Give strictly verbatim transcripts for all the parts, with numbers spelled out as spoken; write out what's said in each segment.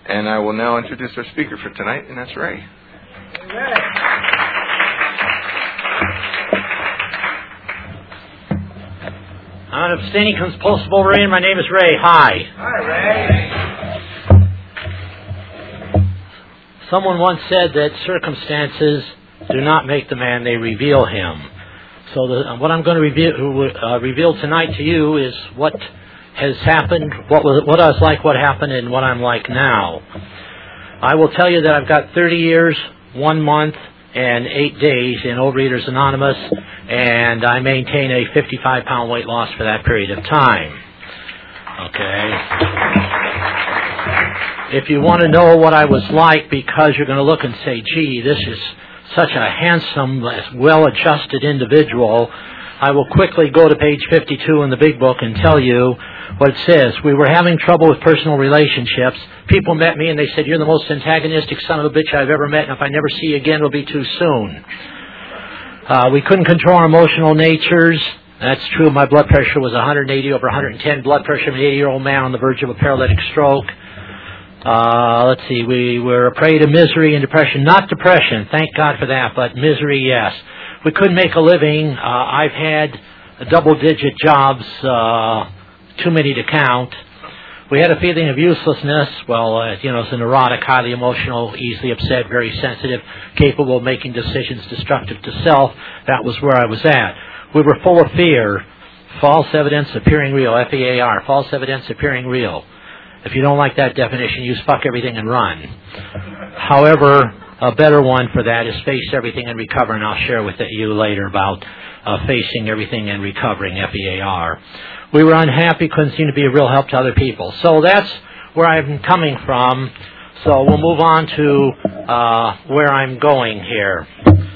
And I will now introduce our speaker for tonight, and that's Ray. Amen. I'm an abstaining compulsive Ray, and my name is Ray. Hi. Hi, Ray. Someone once said that circumstances do not make the man, they reveal him. So the, what I'm going to reveal, uh, reveal tonight to you is what has happened, what was, what I was like, what happened, and what I'm like now. I will tell you that I've got thirty years, one month, and eight days in Overeaters Anonymous, and I maintain a fifty-five pound weight loss for that period of time. Okay. If you want to know what I was like, because you're going to look and say, gee, this is such a handsome, well-adjusted individual, I will quickly go to page fifty-two in the big book and tell you what it says. We were having trouble with personal relationships. People met me and they said, you're the most antagonistic son of a bitch I've ever met, and if I never see you again, it'll be too soon. Uh, we couldn't control our emotional natures. That's true. My blood pressure was one hundred eighty over one hundred ten. Blood pressure of an eighty-year-old man on the verge of a paralytic stroke. Uh, let's see, we were a prey to misery and depression. Not depression, thank God for that, but misery, yes. We couldn't make a living. Uh, I've had double-digit jobs, uh, too many to count. We had a feeling of uselessness. Well, uh, you know, as a neurotic, highly emotional, easily upset, very sensitive, capable of making decisions destructive to self. That was where I was at. We were full of fear. False evidence appearing real, F E A R, false evidence appearing real. If you don't like that definition, use fuck everything and run. However, a better one for that is face everything and recover, and I'll share with you later about uh, facing everything and recovering, F E A R. We were unhappy, couldn't seem to be a real help to other people. So that's where I'm coming from. So we'll move on to uh, where I'm going here.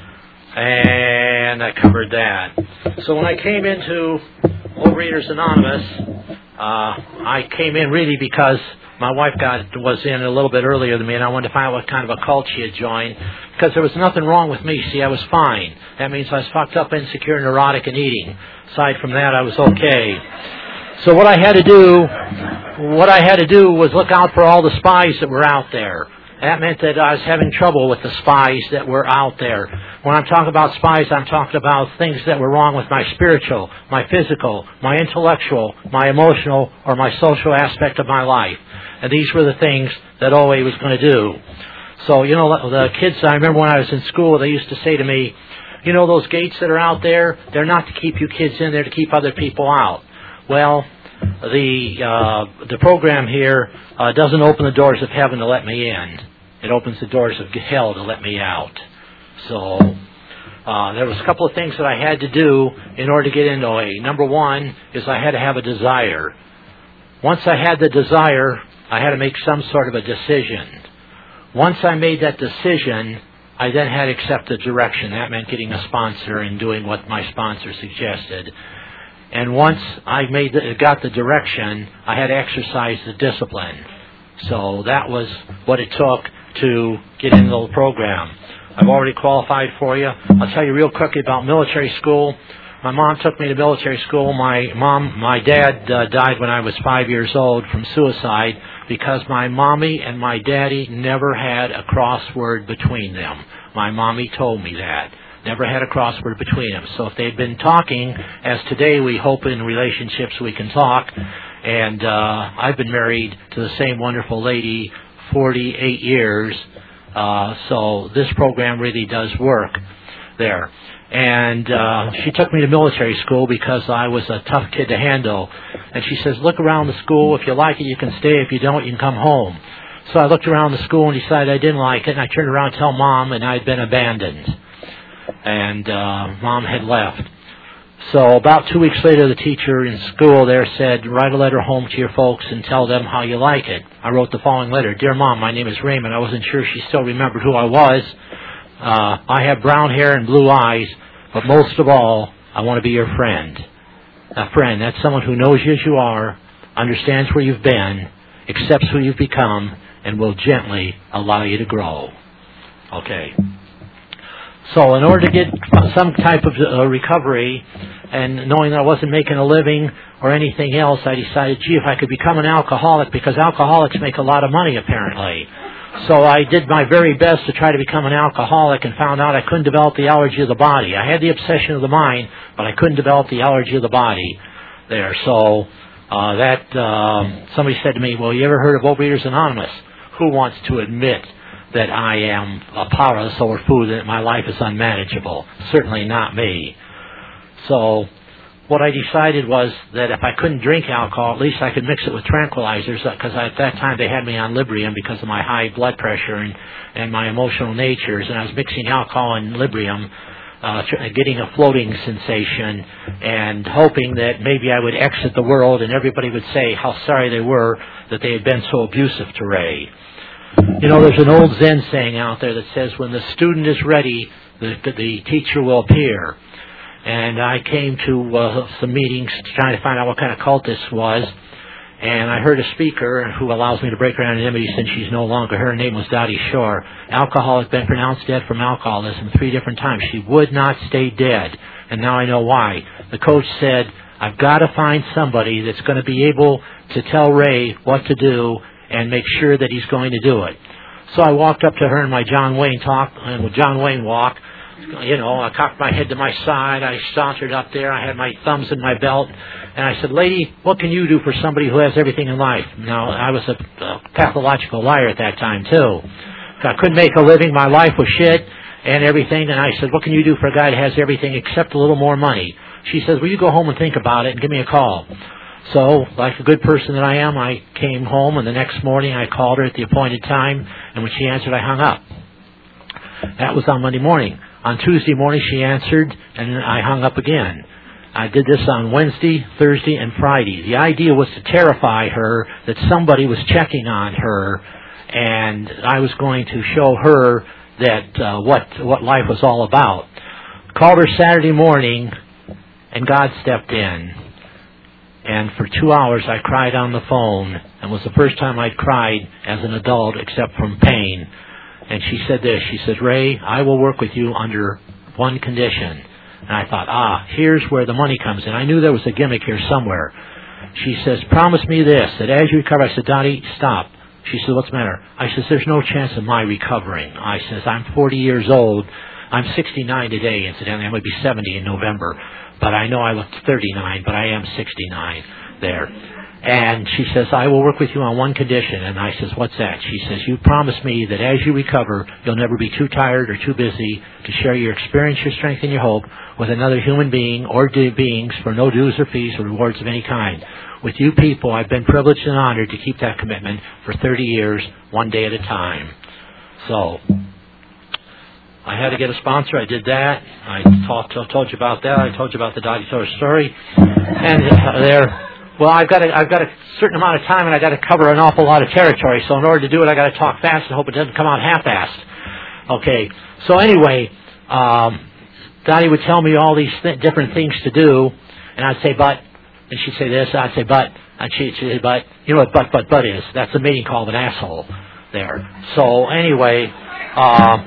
And I covered that. So when I came into Overeaters Anonymous, Uh, I came in really because my wife got was in a little bit earlier than me, and I wanted to find out what kind of a cult she had joined, because there was nothing wrong with me. See, I was fine. That means I was fucked up, insecure, neurotic, and eating. Aside from that, I was okay. So what I had to do, what I had to do was look out for all the spies that were out there. That meant that I was having trouble with the spies that were out there. When I'm talking about spies, I'm talking about things that were wrong with my spiritual, my physical, my intellectual, my emotional, or my social aspect of my life. And these were the things that O A was going to do. So, you know, the kids, I remember when I was in school, they used to say to me, you know, those gates that are out there, they're not to keep you kids in there, to keep other people out. Well, the uh, the program here uh, doesn't open the doors of heaven to let me in. It opens the doors of hell to let me out. So uh, there was a couple of things that I had to do in order to get into O A. Number one is I had to have a desire. Once I had the desire, I had to make some sort of a decision. Once I made that decision, I then had to accept the direction. That meant getting a sponsor and doing what my sponsor suggested. And once I made the, got the direction, I had to exercise the discipline. So that was what it took to get into the program. I've already qualified for you. I'll tell you real quickly about military school. My mom took me to military school. My mom, my dad uh, died when I was five years old from suicide because my mommy and my daddy never had a crossword between them. My mommy told me that. Never had a crossword between them. So if they'd been talking, as today we hope in relationships we can talk, and uh, I've been married to the same wonderful lady forty-eight years, uh, so this program really does work there. And uh, she took me to military school because I was a tough kid to handle. And she says, look around the school. If you like it, you can stay. If you don't, you can come home. So I looked around the school and decided I didn't like it, and I turned around to tell Mom, and I'd been abandoned. And uh, Mom had left. So about two weeks later, the teacher in school there said, write a letter home to your folks and tell them how you like it. I wrote the following letter. Dear Mom, my name is Raymond. I wasn't sure she still remembered who I was. Uh, I have brown hair and blue eyes, but most of all, I want to be your friend. A friend, that's someone who knows you as you are, understands where you've been, accepts who you've become, and will gently allow you to grow. Okay. So in order to get some type of uh, recovery, and knowing that I wasn't making a living or anything else, I decided, gee, if I could become an alcoholic, because alcoholics make a lot of money apparently. So I did my very best to try to become an alcoholic and found out I couldn't develop the allergy of the body. I had the obsession of the mind, but I couldn't develop the allergy of the body there. So uh, that um, somebody said to me, well, you ever heard of Overeaters Anonymous? Who wants to admit that I am uh, powerless over food, that my life is unmanageable? Certainly not me. So what I decided was that if I couldn't drink alcohol, at least I could mix it with tranquilizers, because at that time they had me on Librium because of my high blood pressure and, and my emotional natures, and I was mixing alcohol and Librium, uh, getting a floating sensation and hoping that maybe I would exit the world and everybody would say how sorry they were that they had been so abusive to Ray. You know, there's an old Zen saying out there that says, when the student is ready, the, the teacher will appear. And I came to uh, some meetings trying to find out what kind of cult this was. And I heard a speaker who allows me to break her anonymity since she's no longer. Her name was Dottie Shore. Alcohol has been pronounced dead from alcoholism three different times. She would not stay dead. And now I know why. The coach said, I've got to find somebody that's going to be able to tell Ray what to do and make sure that he's going to do it. So I walked up to her in my John Wayne talk, and with John Wayne walk, you know, I cocked my head to my side, I sauntered up there, I had my thumbs in my belt, and I said, lady, what can you do for somebody who has everything in life? Now, I was a, a pathological liar at that time, too. I couldn't make a living, my life was shit, and everything, and I said, what can you do for a guy that has everything except a little more money? She says, will you go home and think about it and give me a call? So, like a good person that I am, I came home, and the next morning I called her at the appointed time, and when she answered, I hung up. That was on Monday morning. On Tuesday morning, she answered, and I hung up again. I did this on Wednesday, Thursday, and Friday. The idea was to terrify her that somebody was checking on her, and I was going to show her that uh, what what life was all about. Called her Saturday morning, and God stepped in. And for two hours, I cried on the phone, and it was the first time I'd cried as an adult except from pain. And she said this, she says, Ray, I will work with you under one condition. And I thought, ah, here's where the money comes in. I knew there was a gimmick here somewhere. She says, promise me this, that as you recover. I said, Dottie, stop. She said, what's the matter? I says, there's no chance of my recovering. I says, I'm forty years old. I'm sixty-nine today, incidentally. I'm going to be seventy in November. But I know I look thirty-nine, but I am sixty-nine there. And she says, I will work with you on one condition. And I says, what's that? She says, you promise me that as you recover, you'll never be too tired or too busy to share your experience, your strength, and your hope with another human being or de- beings for no dues or fees or rewards of any kind. With you people, I've been privileged and honored to keep that commitment for thirty years, one day at a time. So, I had to get a sponsor. I did that. I talked, told you about that. I told you about the Dottie Shore story. And uh, there... Well, I've got a, I've got a certain amount of time, and I've got to cover an awful lot of territory. So in order to do it, I've got to talk fast and hope it doesn't come out half-assed. Okay. So anyway, um, Dottie would tell me all these th- different things to do, and I'd say, but, and she'd say this, I'd say, but, and she'd say, but, you know what but, but, but is? That's a meaning called an asshole there. So anyway, uh,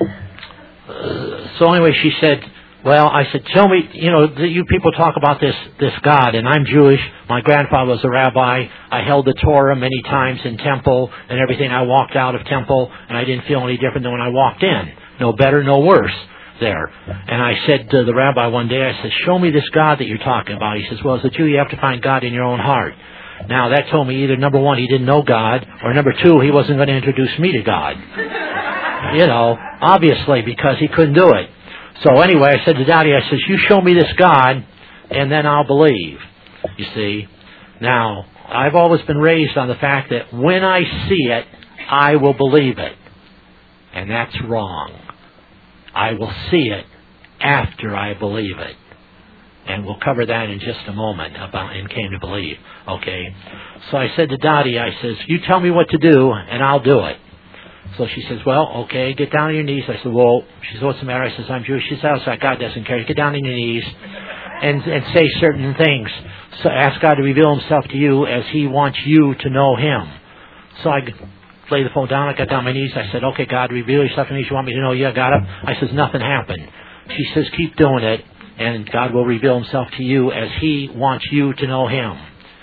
so anyway, she said, well, I said, tell me, you know, you people talk about this, this God, and I'm Jewish. My grandfather was a rabbi. I held the Torah many times in temple and everything. I walked out of temple, and I didn't feel any different than when I walked in. No better, no worse there. And I said to the rabbi one day, I said, show me this God that you're talking about. He says, well, as a Jew, you have to find God in your own heart. Now, that told me either, number one, he didn't know God, or number two, he wasn't going to introduce me to God. You know, obviously, because he couldn't do it. So anyway, I said to Dottie, I says, you show me this God, and then I'll believe. You see? Now, I've always been raised on the fact that when I see it, I will believe it. And that's wrong. I will see it after I believe it. And we'll cover that in just a moment about in Came to Believe. Okay? So I said to Dottie, I says, you tell me what to do, and I'll do it. So she says, well, okay, get down on your knees. I said, well, she says, what's the matter? I says, I'm Jewish. She says, oh, God doesn't care. Get down on your knees and, and say certain things. So ask God to reveal himself to you as he wants you to know him. So I laid the phone down. I got down on my knees. I said, okay, God, reveal yourself to me. You want me to know you? I got up. I says, nothing happened. She says, keep doing it, and God will reveal himself to you as he wants you to know him.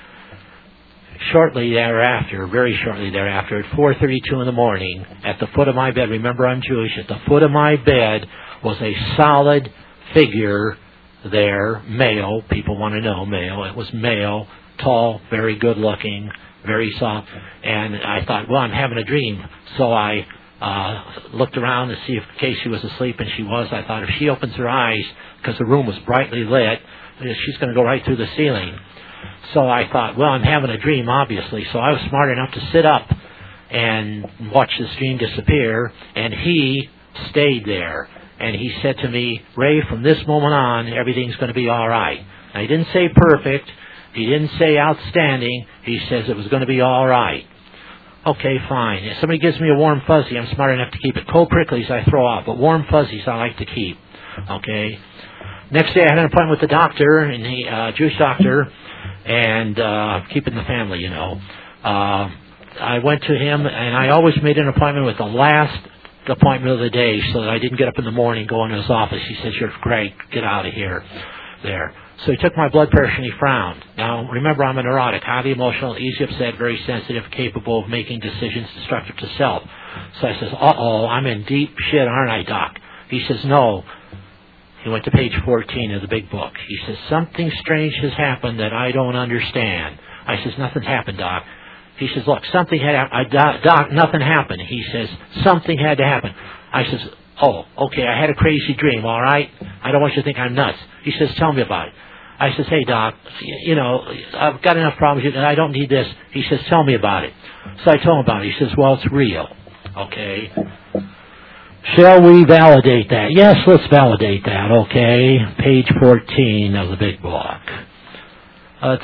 Shortly thereafter, very shortly thereafter, at four thirty-two in the morning, at the foot of my bed, remember I'm Jewish, at the foot of my bed was a solid figure there, male, people want to know, male, it was male, tall, very good looking, very soft, and I thought, well, I'm having a dream, so I uh, looked around to see if in case she was asleep, and she was. I thought if she opens her eyes, because the room was brightly lit, she's going to go right through the ceiling. So I thought, well, I'm having a dream, obviously. So I was smart enough to sit up and watch this dream disappear, and he stayed there. And he said to me, Ray, from this moment on, everything's going to be all right. Now, he didn't say perfect. He didn't say outstanding. He says it was going to be all right. Okay, fine. If somebody gives me a warm fuzzy, I'm smart enough to keep it. Cold pricklies I throw out, but warm fuzzies I like to keep. Okay. Next day I had an appointment with the doctor, and the uh, Jewish doctor, and uh, keeping the family, you know. Uh, I went to him, and I always made an appointment with the last appointment of the day so that I didn't get up in the morning, go into his office. He says, you're great, get out of here. There. So he took my blood pressure and he frowned. Now, remember, I'm a neurotic, highly emotional, easily upset, very sensitive, capable of making decisions destructive to self. So I says, uh-oh, I'm in deep shit, aren't I, Doc? He says, no. He went to page fourteen of the big book. He says, something strange has happened that I don't understand. I says, nothing's happened, Doc. He says, look, something had happened. Doc, Doc, nothing happened. He says, something had to happen. I says, oh, okay, I had a crazy dream, all right? I don't want you to think I'm nuts. He says, tell me about it. I says, hey, Doc, you know, I've got enough problems. I don't need this. He says, tell me about it. So I told him about it. He says, well, it's real. Okay. Shall we validate that? Yes, let's validate that, okay? Page fourteen of the big book. Let's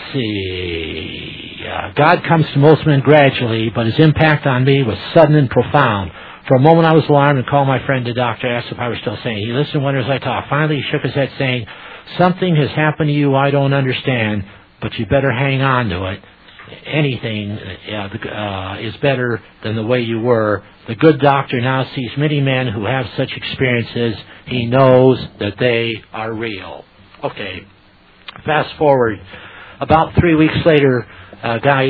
see. Uh, God comes to most men gradually, but his impact on me was sudden and profound. For a moment I was alarmed and called my friend the doctor, asked if I was still sane. He listened when as I talked. Finally, he shook his head, saying, something has happened to you I don't understand, but you better hang on to it. Anything uh, uh, is better than the way you were. The good doctor now sees many men who have such experiences. He knows that they are real. Okay, fast forward. About three weeks later, a guy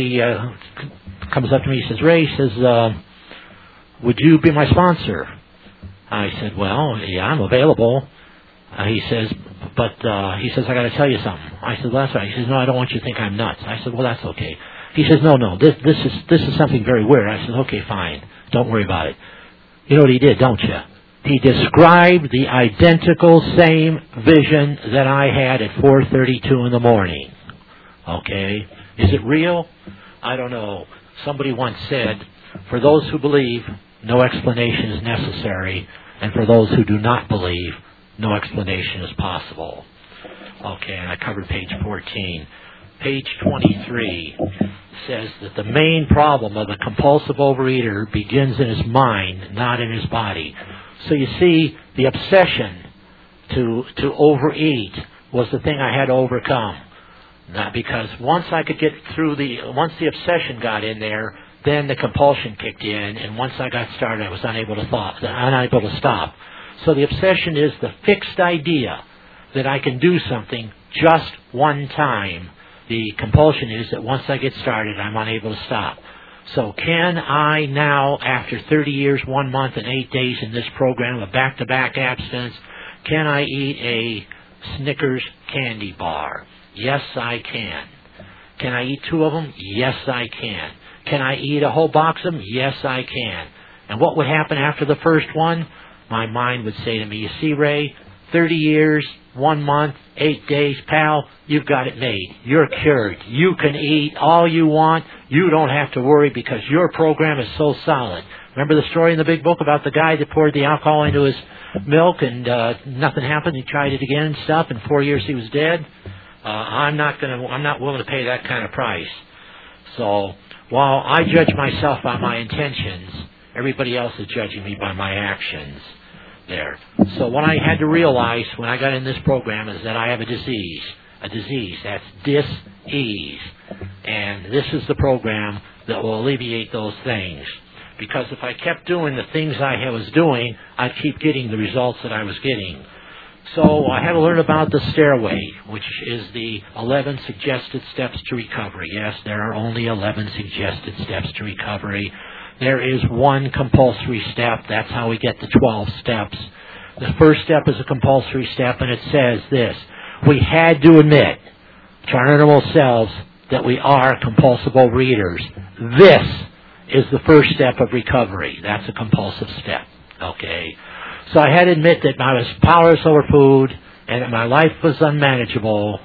uh, comes up to me. He says, Ray, he says, uh, would you be my sponsor? I said, well, yeah, I'm available. Uh, he says, but uh, he says, I got to tell you something. I said, well, that's right. He says, no, I don't want you to think I'm nuts. I said, well, that's okay. He says, no, no, this this is this is something very weird. I said, okay, fine. Don't worry about it. You know what he did, don't you? He described the identical same vision that I had at four thirty-two in the morning. Okay? Is it real? I don't know. Somebody once said, for those who believe, no explanation is necessary, and for those who do not believe, no explanation is possible. Okay, and I covered page fourteen. Page twenty-three says that the main problem of the compulsive overeater begins in his mind, not in his body. So you see, the obsession to to overeat was the thing I had to overcome. Not because once I could get through the, once the obsession got in there, then the compulsion kicked in, and once I got started, I was unable to thought, unable to stop. So the obsession is the fixed idea that I can do something just one time. The compulsion is that once I get started, I'm unable to stop. So can I now, after thirty years, one month, and eight days in this program of back-to-back abstinence, can I eat a Snickers candy bar? Yes, I can. Can I eat two of them? Yes, I can. Can I eat a whole box of them? Yes, I can. And what would happen after the first one? My mind would say to me, you see, Ray, thirty years, one month, eight days, pal, you've got it made. You're cured. You can eat all you want. You don't have to worry because your program is so solid. Remember the story in the big book about the guy that poured the alcohol into his milk and uh, nothing happened? He tried it again and stuff. In four years he was dead. Uh, I'm not going to. I'm not willing to pay that kind of price. So while I judge myself by my intentions, everybody else is judging me by my actions. There. So what I had to realize when I got in this program is that I have a disease. A disease. That's dis-ease. And this is the program that will alleviate those things. Because if I kept doing the things I was doing, I'd keep getting the results that I was getting. So I had to learn about the stairway, which is the eleven suggested steps to recovery. Yes, there are only eleven suggested steps to recovery. There is one compulsory step. That's how we get the twelve steps. The first step is a compulsory step, and it says this: we had to admit to our innermost selves that we are compulsive overeaters. This is the first step of recovery. That's a compulsive step. Okay? So I had to admit that I was powerless over food and that my life was unmanageable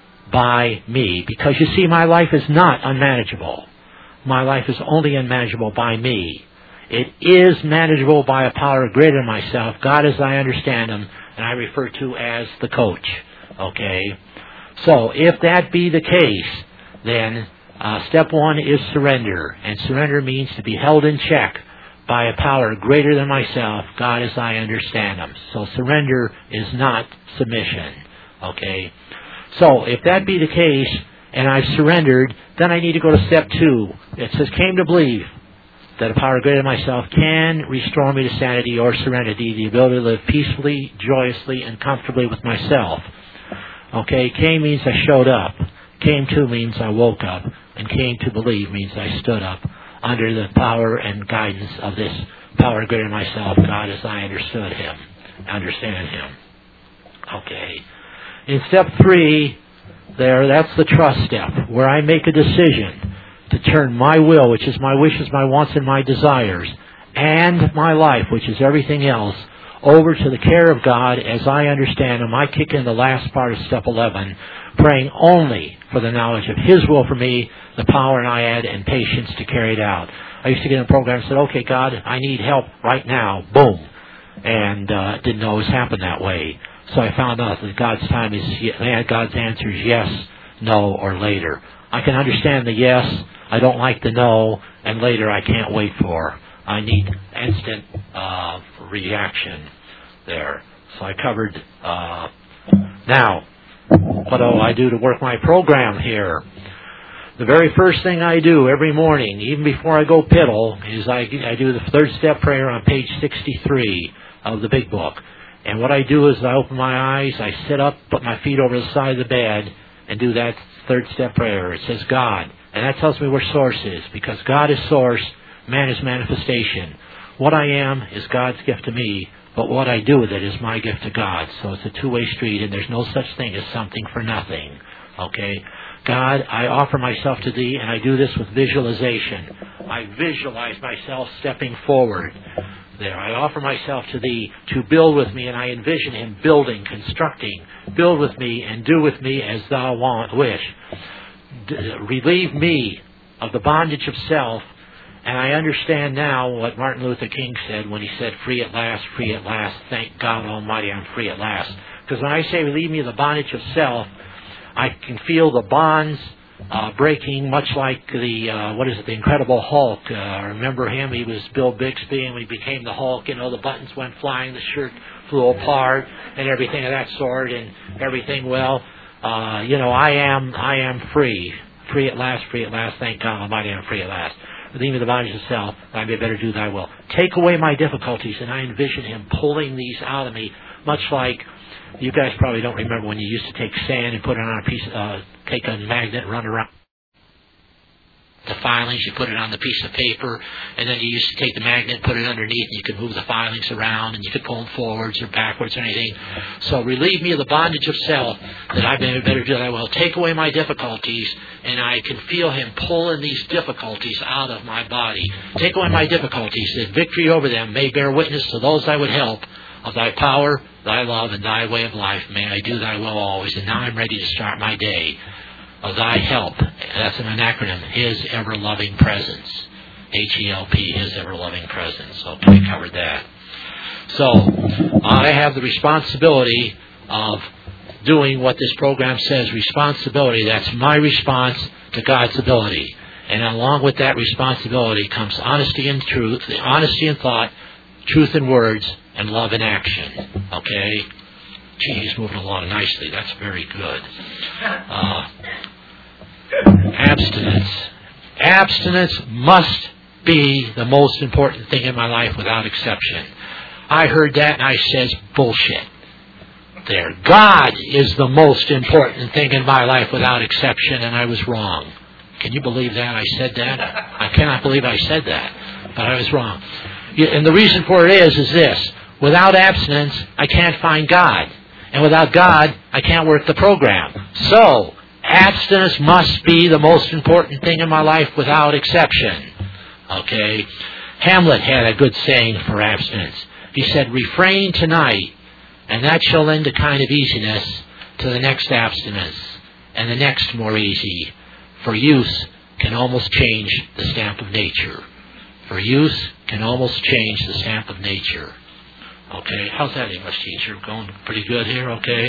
by me. Because you see, my life is not unmanageable. My life is only unmanageable by me. It is manageable by a power greater than myself, God as I understand Him, and I refer to as the coach. Okay? So if that be the case, then uh, step one is surrender. And surrender means to be held in check by a power greater than myself, God as I understand Him. So surrender is not submission. Okay? So if that be the case, and I've surrendered, then I need to go to step two. It says, came to believe that a power greater than myself can restore me to sanity or serenity, the ability to live peacefully, joyously, and comfortably with myself. Okay, came means I showed up. Came to means I woke up. And came to believe means I stood up under the power and guidance of this power greater than myself, God as I understood Him, understand Him. Okay. In step three, there, that's the trust step, where I make a decision to turn my will, which is my wishes, my wants, and my desires, and my life, which is everything else, over to the care of God as I understand Him. I kick in the last part of step eleven, praying only for the knowledge of His will for me, the power and I add, and patience to carry it out. I used to get in a program and said, okay, God, I need help right now. Boom. And uh, didn't always happen that way. So I found out that God's time is, God's answer is yes, no, or later. I can understand the yes, I don't like the no, and later I can't wait for. I need instant uh, reaction there. So I covered. Uh, now, what do I do to work my program here? The very first thing I do every morning, even before I go piddle, is I, I do the third step prayer on page sixty-three of the big book. And what I do is I open my eyes, I sit up, put my feet over the side of the bed, and do that third step prayer. It says God. And that tells me where source is, because God is source, man is manifestation. What I am is God's gift to me, but what I do with it is my gift to God. So it's a two-way street, and there's no such thing as something for nothing. Okay? God, I offer myself to Thee, and I do this with visualization. I visualize myself stepping forward there. I offer myself to Thee to build with me, and I envision Him building, constructing. Build with me and do with me as Thou want, wish. D- relieve me of the bondage of self, and I understand now what Martin Luther King said when he said, free at last, free at last, thank God Almighty I'm free at last. Because when I say relieve me of the bondage of self, I can feel the bonds uh, breaking, much like the, uh, what is it, the Incredible Hulk. Uh, remember him? He was Bill Bixby, and when he became the Hulk, you know, the buttons went flying, the shirt flew apart, and everything of that sort, and everything, well, uh, you know, I am, I am free. Free at last, free at last, thank God Almighty I'm free at last. Relieve me of the bondage of self, I may better do Thy will. Take away my difficulties, and I envision Him pulling these out of me, much like, you guys probably don't remember when you used to take sand and put it on a piece, uh, take a magnet and run around the filings, you put it on the piece of paper, and then you used to take the magnet and put it underneath, and you could move the filings around, and you could pull them forwards or backwards or anything. So relieve me of the bondage of self, that I may better do Thy will. Take away my difficulties, and I can feel Him pulling these difficulties out of my body. Take away my difficulties, that victory over them may bear witness to those I would help of Thy power, Thy love, and Thy way of life. May I do Thy will always. And now I'm ready to start my day of Thy help. That's an acronym, His ever-loving presence. H E L P, His ever-loving presence. Okay, we covered that. So, I have the responsibility of doing what this program says. Responsibility, that's my response to God's ability. And along with that responsibility comes honesty and truth, honesty in thought, truth in words, and love in action. Okay? Gee, he's moving along nicely. That's very good. Uh, abstinence. Abstinence must be the most important thing in my life without exception. I heard that and I says, bullshit. there. God is the most important thing in my life without exception, and I was wrong. Can you believe that? I said that? I cannot believe I said that, but I was wrong. And the reason for it is, is this. Without abstinence, I can't find God. And without God, I can't work the program. So, abstinence must be the most important thing in my life without exception. Okay? Hamlet had a good saying for abstinence. He said, refrain tonight, and that shall lend a kind of easiness to the next abstinence, and the next more easy. For use can almost change the stamp of nature. For use can almost change the stamp of nature. Okay, how's that, English teacher? Going pretty good here, okay?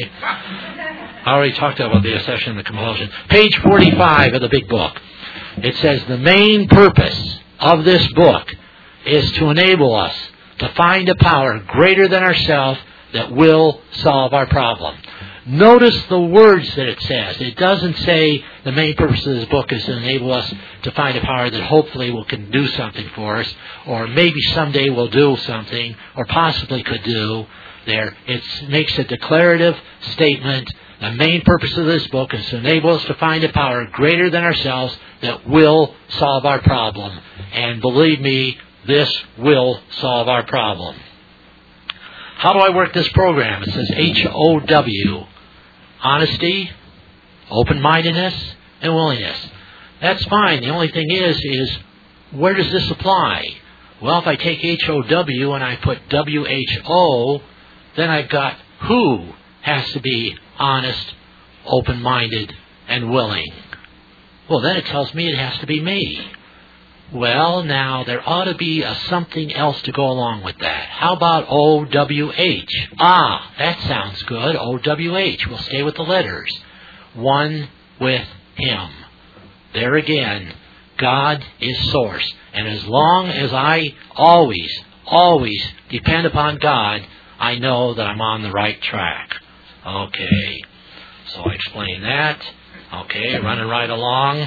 I already talked about the accession and the compulsion. Page forty-five of the big book. It says, the main purpose of this book is to enable us to find a power greater than ourselves that will solve our problem. Notice the words that it says. It doesn't say the main purpose of this book is to enable us to find a power that hopefully will can do something for us, or maybe someday will do something, or possibly could do. There, it makes a declarative statement. The main purpose of this book is to enable us to find a power greater than ourselves that will solve our problem. And believe me, this will solve our problem. How do I work this program? It says H O W. Honesty, open-mindedness, and willingness. That's fine. The only thing is, is where does this apply? Well, if I take H O W and I put W H O, then I've got who has to be honest, open-minded, and willing. Well, then it tells me it has to be me. Well, now, there ought to be a something else to go along with that. How about O W H? Ah, that sounds good. O W H. We'll stay with the letters. One with Him. There again, God is source. And as long as I always, always depend upon God, I know that I'm on the right track. Okay. So I explain that. Okay, running right along.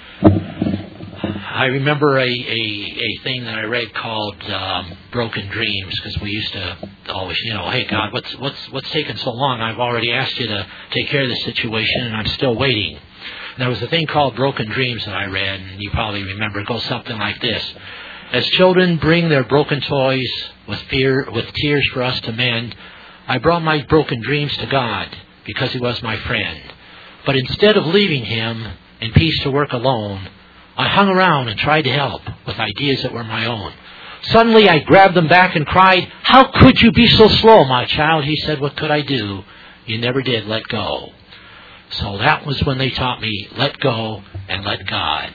I remember a, a, a thing that I read called um, Broken Dreams, because we used to always, you know, hey, God, what's what's what's taking so long? I've already asked you to take care of this situation, and I'm still waiting. And there was a thing called Broken Dreams that I read, and you probably remember. It goes something like this. As children bring their broken toys with fear, with tears for us to mend, I brought my broken dreams to God, because He was my friend. But instead of leaving Him in peace to work alone, I hung around and tried to help with ideas that were my own. Suddenly I grabbed them back and cried, "How could you be so slow, my child?" He said, "What could I do? You never did let go." So that was when they taught me, let go and let God.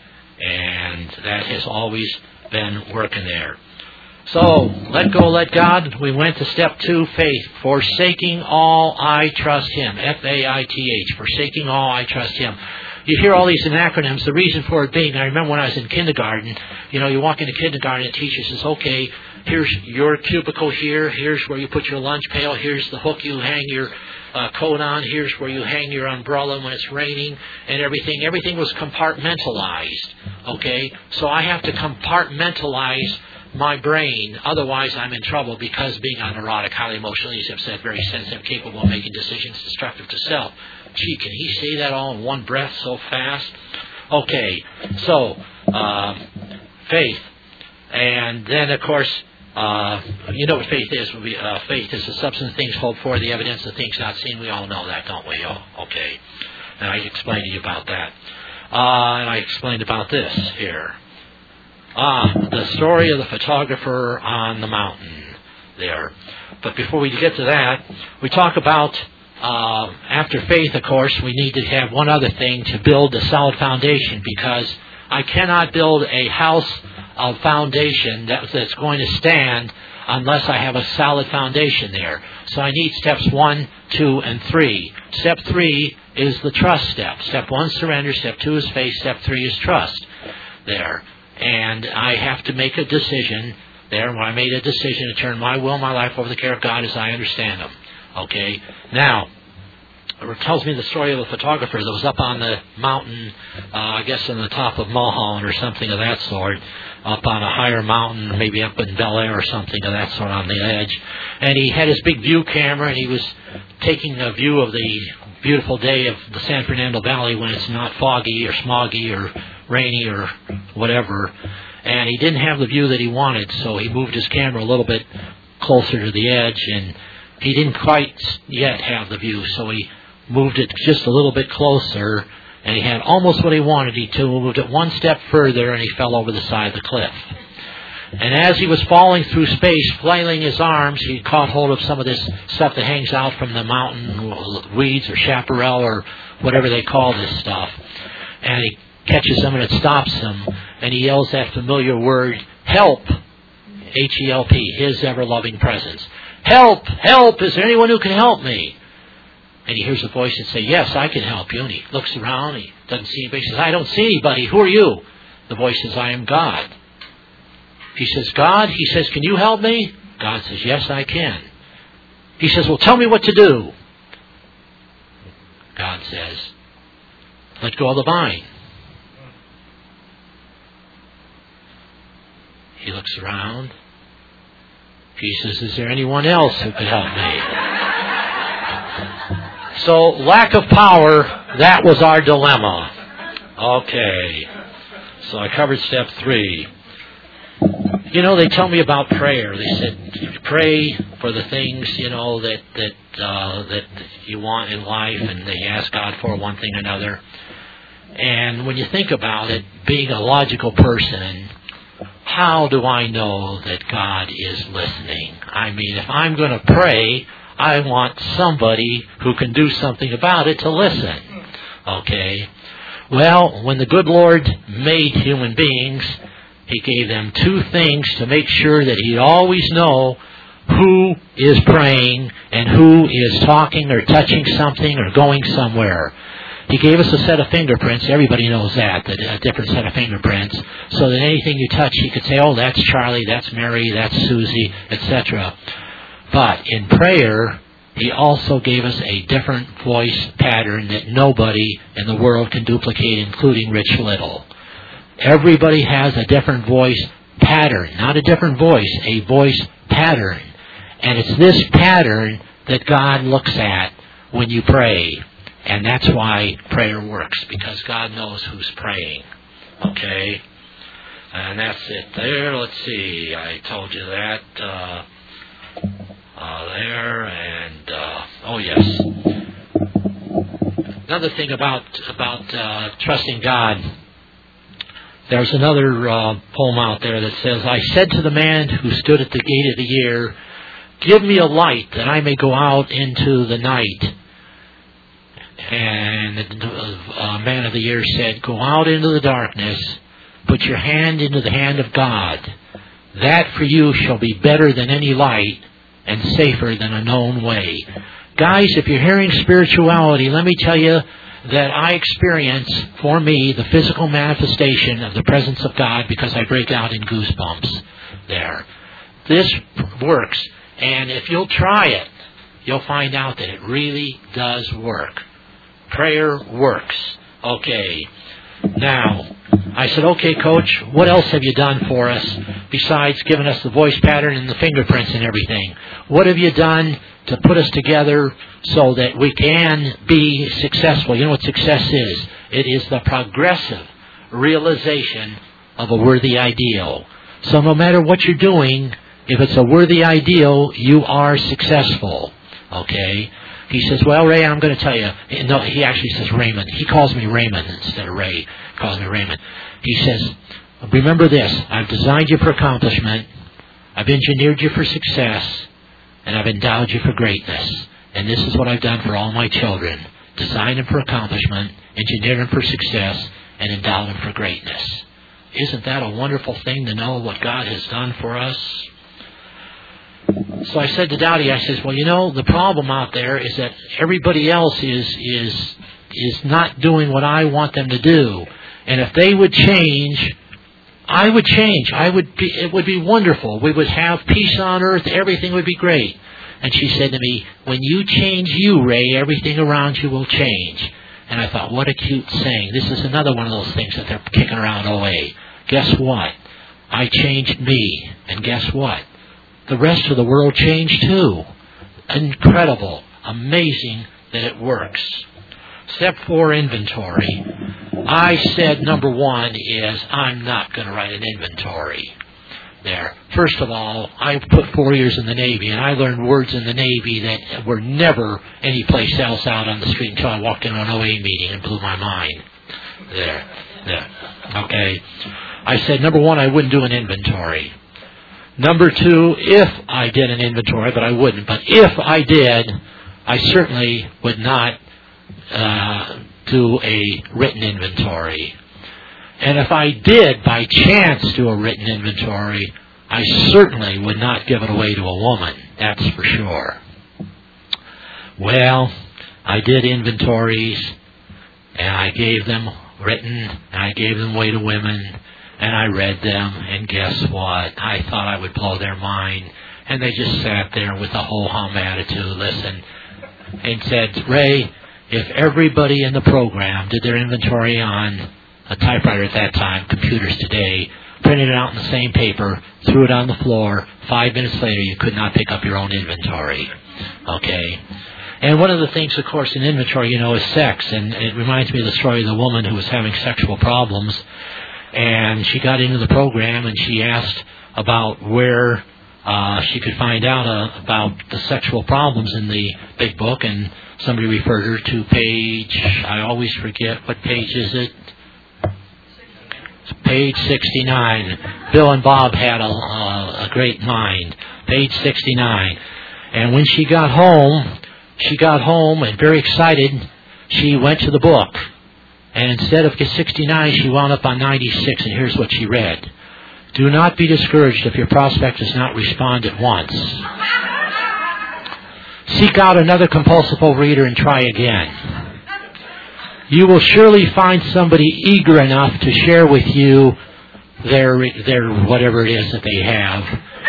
And that has always been working there. So, let go, let God. We went to step two, faith. Forsaking all, I trust Him. F A I T H. Forsaking all, I trust Him. You hear all these acronyms. The reason for it being, I remember when I was in kindergarten, you know, you walk into kindergarten and the teacher says, okay, here's your cubicle here, here's where you put your lunch pail, here's the hook you hang your uh, coat on, here's where you hang your umbrella when it's raining, and everything. Everything was compartmentalized, okay? So I have to compartmentalize my brain, otherwise I'm in trouble, because being a neurotic, highly emotionally upset, very sensitive, capable of making decisions destructive to self. Gee, can he say that all in one breath so fast? Okay, so, um, faith. And then, of course, uh, you know what faith is. Uh, faith is the substance of things hoped for, the evidence of things not seen. We all know that, don't we? Oh, okay. And I explained to you about that. Uh, and I explained about this here. Ah, the story of the photographer on the mountain there. But before we get to that, we talk about, uh, after faith, of course, we need to have one other thing to build a solid foundation, because I cannot build a house of foundation that, that's going to stand unless I have a solid foundation there. So I need steps one, two, and three. Step three is the trust step. Step one, surrender. Step two is faith. Step three is trust there. And I have to make a decision there, where I made a decision to turn my will, my life over the care of God as I understand them. Okay? Now, tells me the story of a photographer that was up on the mountain, uh, I guess on the top of Mulholland or something of that sort, up on a higher mountain, maybe up in Bel Air or something of that sort on the edge. And he had his big view camera, and he was taking a view of the beautiful day of the San Fernando Valley when it's not foggy or smoggy or rainy or whatever. And he didn't have the view that he wanted, so he moved his camera a little bit closer to the edge, and he didn't quite yet have the view, so he moved it just a little bit closer, and he had almost what he wanted he to. Moved it one step further, and he fell over the side of the cliff. And as he was falling through space, flailing his arms, he caught hold of some of this stuff that hangs out from the mountain, weeds or chaparral or whatever they call this stuff. And he catches them, and it stops him, and he yells that familiar word, help, H E L P, his ever-loving presence. Help, help, is there anyone who can help me? And he hears a voice that say, yes, I can help you. And he looks around, he doesn't see anybody. He says, I don't see anybody. Who are you? The voice says, I am God. He says, God? He says, can you help me? God says, yes, I can. He says, well, tell me what to do. God says, let go of the vine. He looks around. He says, is there anyone else who could help me? So, lack of power, that was our dilemma. Okay. So I covered step three. You know, they tell me about prayer. They said, pray for the things, you know, that that uh, that you want in life, and they ask God for one thing or another. And when you think about it, being a logical person, how do I know that God is listening? I mean, if I'm going to pray, I want somebody who can do something about it to listen. Okay? Well, when the good Lord made human beings, He gave them two things to make sure that He'd always know who is praying and who is talking or touching something or going somewhere. He gave us a set of fingerprints. Everybody knows that, that a different set of fingerprints, so that anything you touch, He could say, oh, that's Charlie, that's Mary, that's Susie, et cetera. But in prayer, He also gave us a different voice pattern that nobody in the world can duplicate, including Rich Little. Everybody has a different voice pattern, not a different voice, a voice pattern. And it's this pattern that God looks at when you pray. And that's why prayer works, because God knows who's praying. Okay? And that's it there. Let's see. I told you that. Uh, uh, there. And, uh, oh, yes. Another thing about, about uh, trusting God. There's another uh, poem out there that says, I said to the man who stood at the gate of the year, give me a light that I may go out into the night. And the uh, man of the year said, go out into the darkness, put your hand into the hand of God. That for you shall be better than any light and safer than a known way. Guys, if you're hearing spirituality, let me tell you that I experience, for me, the physical manifestation of the presence of God because I break out in goosebumps there. This works, and if you'll try it, you'll find out that it really does work. Prayer works. Okay. Now, I said, okay, Coach, what else have you done for us besides giving us the voice pattern and the fingerprints and everything? What have you done to put us together so that we can be successful? You know what success is? It is the progressive realization of a worthy ideal. So no matter what you're doing, if it's a worthy ideal, you are successful. Okay? He says, well, Ray, I'm going to tell you. No, he actually says Raymond. He calls me Raymond instead of Ray. He calls me Raymond. He says, remember this. I've designed you for accomplishment. I've engineered you for success. And I've endowed you for greatness. And this is what I've done for all my children. Designed them for accomplishment, engineered them for success, and endowed them for greatness. Isn't that a wonderful thing to know what God has done for us? So I said to Dowdy, I says, well, you know, the problem out there is that everybody else is is is not doing what I want them to do. And if they would change, I would change. I would be, it would be wonderful. We would have peace on earth. Everything would be great. And she said to me, when you change you, Ray, everything around you will change. And I thought, what a cute saying. This is another one of those things that they're kicking around O A. Guess what? I changed me. And guess what? The rest of the world changed too. Incredible. Amazing that it works. Step four, inventory. I said number one is I'm not going to write an inventory. There. First of all, I put four years in the Navy, and I learned words in the Navy that were never anyplace else out on the street until I walked into an O A meeting and blew my mind. There. There. Okay. I said, number one, I wouldn't do an inventory. Number two, if I did an inventory, but I wouldn't, but if I did, I certainly would not uh, do a written inventory. And if I did, by chance, do a written inventory, I certainly would not give it away to a woman. That's for sure. Well, I did inventories, and I gave them written, and I gave them away to women, and I read them, and guess what? I thought I would blow their mind, and they just sat there with a ho-hum attitude, listened, and said, Ray, if everybody in the program did their inventory on a typewriter at that time, computers today, printed it out in the same paper, threw it on the floor, five minutes later you could not pick up your own inventory. Okay? And one of the things, of course, in inventory, you know, is sex. And it reminds me of the story of the woman who was having sexual problems. And she got into the program and she asked about where uh, she could find out uh, about the sexual problems in the big book. And somebody referred her to page, I always forget, what page is it? Page sixty-nine. Bill and Bob had a, a, a great mind. Page sixty-nine. And when she got home, she got home and very excited, she went to the book. And instead of sixty-nine, she wound up on ninety-six. And here's what she read. Do not be discouraged if your prospect does not respond at once. Seek out another compulsive overeater and try again. You will surely find somebody eager enough to share with you their their whatever it is that they have.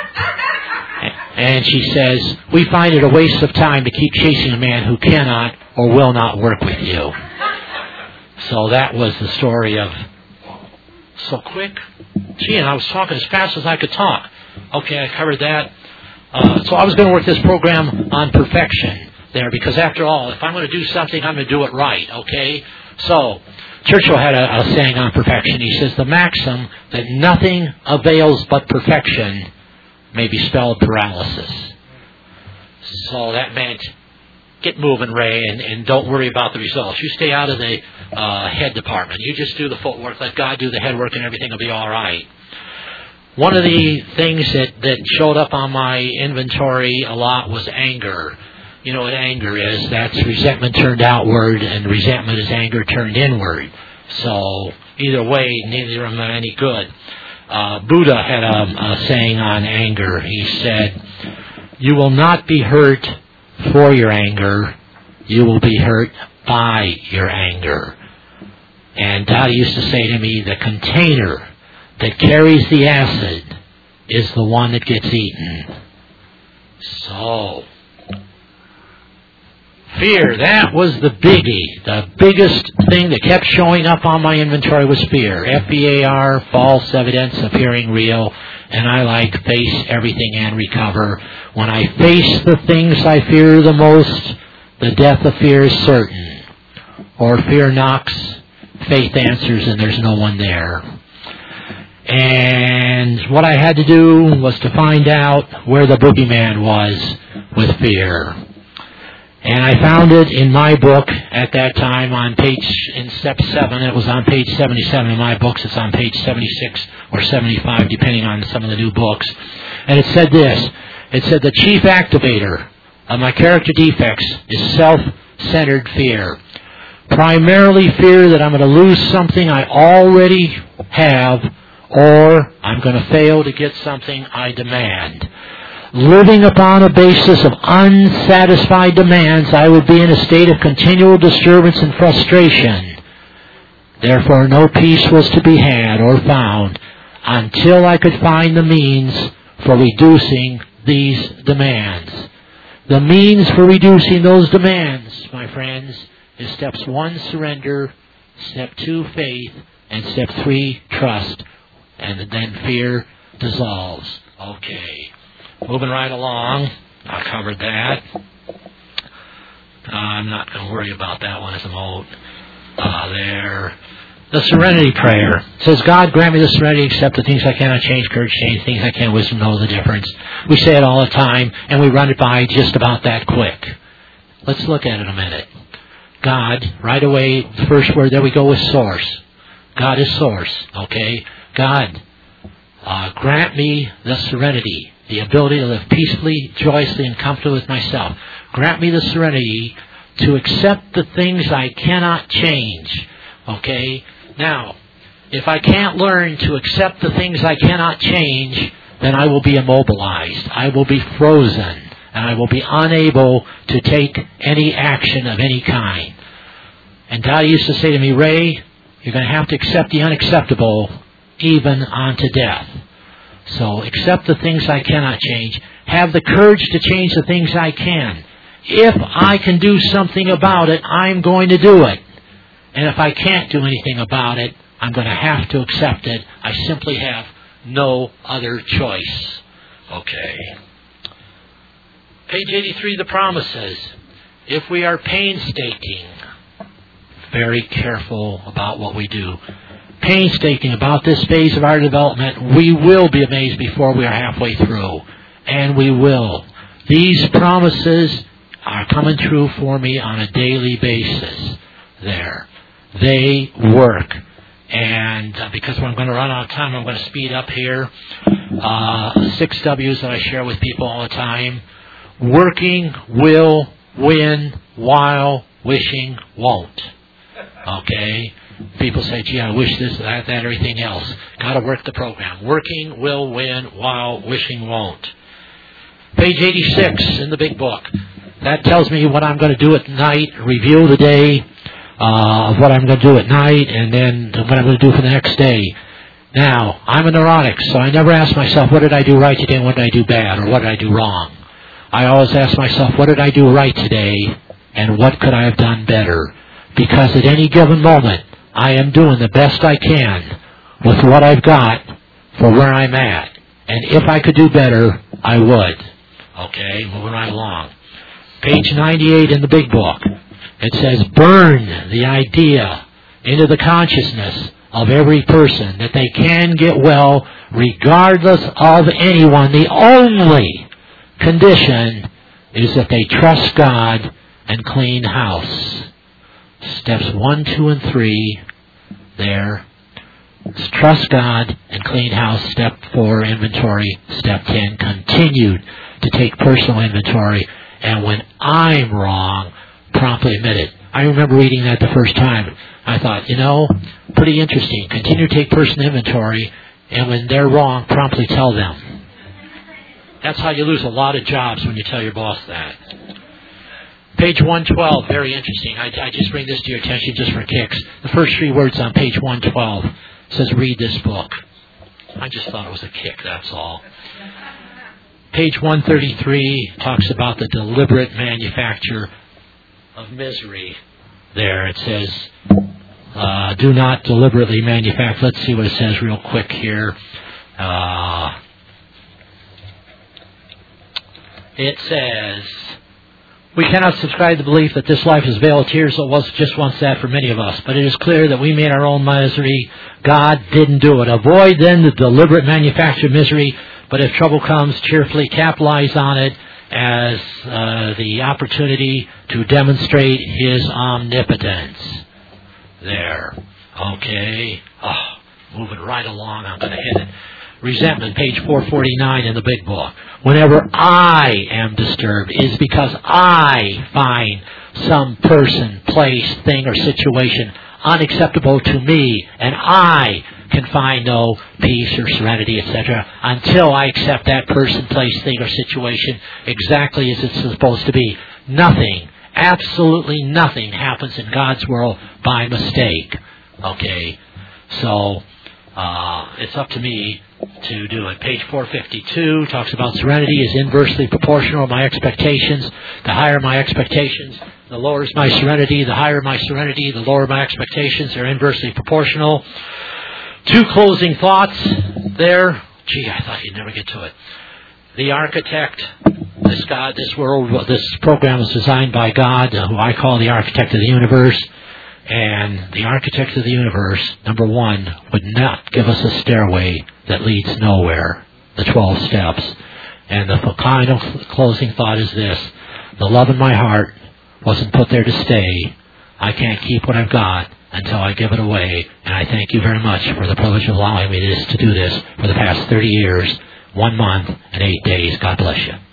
And she says, we find it a waste of time to keep chasing a man who cannot or will not work with you. So that was the story of, so quick? Gee, and I was talking as fast as I could talk. Okay, I covered that. Uh, so I was going to work this program on perfection there, because after all, if I'm going to do something, I'm going to do it right, okay? So, Churchill had a, a saying on perfection. He says, the maxim that nothing avails but perfection may be spelled paralysis. So that meant, get moving, Ray, and, and don't worry about the results. You stay out of the uh, head department. You just do the footwork, let God do the head work, and everything will be all right. One of the things that, that showed up on my inventory a lot was anger. You know what anger is? That's resentment turned outward, and resentment is anger turned inward. So either way, neither of them are any good. Uh, Buddha had a, a saying on anger. He said, you will not be hurt for your anger. You will be hurt by your anger. And Dottie used to say to me, the container that carries the acid is the one that gets eaten. So, fear, that was the biggie. The biggest thing that kept showing up on my inventory was fear. F E A R, false evidence appearing real. And I like face everything and recover. When I face the things I fear the most, the death of fear is certain. Or fear knocks, faith answers, and there's no one there. And what I had to do was to find out where the boogeyman was with fear. And I found it in my book at that time on page, in step seven, it was on page seventy-seven in my books, it's on page seventy-six or seventy-five, depending on some of the new books. And it said this, it said the chief activator of my character defects is self-centered fear. Primarily fear that I'm going to lose something I already have, or I'm going to fail to get something I demand. Living upon a basis of unsatisfied demands, I would be in a state of continual disturbance and frustration. Therefore, no peace was to be had or found until I could find the means for reducing these demands. The means for reducing those demands, my friends, is steps one, surrender, step two, faith, and step three, trust. And then fear dissolves. Okay. Moving right along. I covered that. Uh, I'm not going to worry about that one as a moment. Uh, there. The serenity prayer. It says, God, grant me the serenity, accept the things I cannot change, courage change, things I can't, wisdom, know the difference. We say it all the time, and we run it by just about that quick. Let's look at it a minute. God, right away, the first word, there we go with source. God is source, okay? God, uh, grant me the serenity, the ability to live peacefully, joyously, and comfortably with myself. Grant me the serenity to accept the things I cannot change, okay? Now, if I can't learn to accept the things I cannot change, then I will be immobilized. I will be frozen, and I will be unable to take any action of any kind. And Dad used to say to me, Ray, you're going to have to accept the unacceptable, even unto death. So accept the things I cannot change. Have the courage to change the things I can. If I can do something about it, I'm going to do it. And if I can't do anything about it, I'm going to have to accept it. I simply have no other choice. Okay. Page eighty-three, the promises. If we are painstaking, very careful about what we do, painstaking about this phase of our development, we will be amazed before we are halfway through. And we will. These promises are coming true for me on a daily basis. There. They work. And uh, because I'm going to run out of time, I'm going to speed up here. Uh, six W's that I share with people all the time. Working will win while wishing won't. Okay? People say, gee, I wish this, that, that, everything else. Got to work the program. Working will win while wishing won't. Page eighty-six in the big book. That tells me what I'm going to do at night, review the day, uh, of what I'm going to do at night, and then what I'm going to do for the next day. Now, I'm a neurotic, so I never ask myself, what did I do right today and what did I do bad, or what did I do wrong? I always ask myself, what did I do right today, and what could I have done better? Because at any given moment, I am doing the best I can with what I've got for where I'm at. And if I could do better, I would. Okay, moving right along. Page ninety-eight in the big book. It says, burn the idea into the consciousness of every person that they can get well regardless of anyone. The only condition is that they trust God and clean house. Steps one, two, and three there. Trust God and clean house. Step four, inventory. Step ten, continued to take personal inventory. And when I'm wrong, promptly admit it. I remember reading that the first time. I thought, you know, pretty interesting. Continue to take personal inventory, and when they're wrong, promptly tell them. That's how you lose a lot of jobs, when you tell your boss that. Page one twelve, very interesting. I, I just bring this to your attention just for kicks. The first three words on page one twelve says, read this book. I just thought it was a kick, that's all. Page one thirty-three talks about the deliberate manufacture of misery. There it says, uh, do not deliberately manufacture. Let's see what it says real quick here. Uh, it says, we cannot subscribe to the belief that this life is a vale of tears, so it was just once that for many of us. But it is clear that we made our own misery. God didn't do it. Avoid then the deliberate manufacture of misery, but if trouble comes, cheerfully capitalize on it as uh, the opportunity to demonstrate His omnipotence. There. Okay. Oh, moving right along. I'm going to hit it. Resentment, page four forty-nine in the big book. Whenever I am disturbed, it is because I find some person, place, thing, or situation unacceptable to me, and I can find no peace or serenity, et cetera, until I accept that person, place, thing, or situation exactly as it's supposed to be. Nothing, absolutely nothing happens in God's world by mistake. Okay, so uh, it's up to me to do it. Page four fifty-two talks about serenity is inversely proportional to my expectations. The higher my expectations, the lower is my serenity. The higher my serenity, the lower my expectations. They're inversely proportional. Two closing thoughts there. Gee, I thought you'd never get to it. The architect, this God, this world, this program was designed by God, who I call the architect of the universe. And the architect of the universe, number one, would not give us a stairway that leads nowhere, the twelve steps. And the final closing thought is this: the love in my heart wasn't put there to stay. I can't keep what I've got until I give it away. And I thank you very much for the privilege of allowing me this, to do this for the past thirty years, one month, and eight days. God bless you.